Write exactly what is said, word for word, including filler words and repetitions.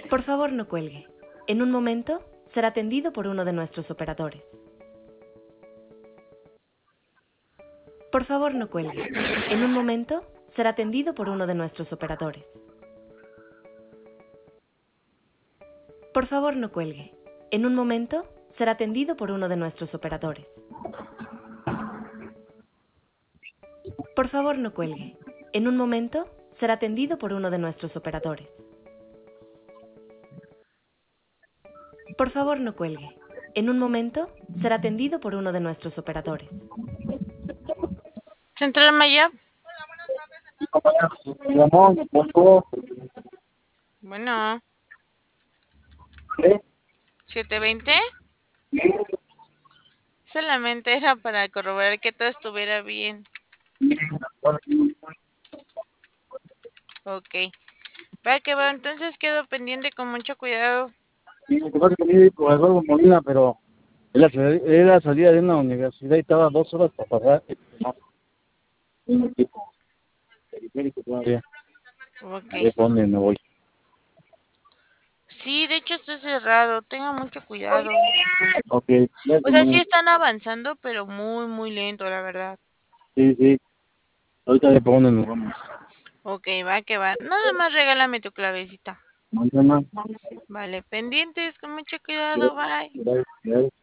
Por favor, no cuelgue. En un momento será atendido por uno de nuestros operadores. Por favor, no cuelgue. En un momento será atendido por uno de nuestros operadores. Por favor, no cuelgue. En un momento será atendido por uno de nuestros operadores. Por favor, no cuelgue. En un momento será atendido por uno de nuestros operadores. Por favor, no cuelgue. En un momento será atendido por uno de nuestros operadores. Central Maya. Ramón, por favor. Bueno. ¿Eh? ¿siete veinte? Solamente era para corroborar que todo estuviera bien. Ok. Va que va, entonces quedo pendiente con mucho cuidado. Sí, lo que pasa es que mi con Eduardo Molina, pero él, sal- él salía de una universidad y estaba dos horas para pasar. No, en el tipo, periférico todavía. Ok. A ver, ¿por dónde me voy? Sí, de hecho está cerrado. Tenga mucho cuidado. Ok, ya O sea, sí como- están avanzando, pero muy, muy lento, la verdad. sí, sí. Ahorita de por dónde nos vamos. Ok, va que va. Nada más regálame tu clavecita. Mañana. Vale, pendientes, con mucho cuidado, bye. Ya, ya, ya.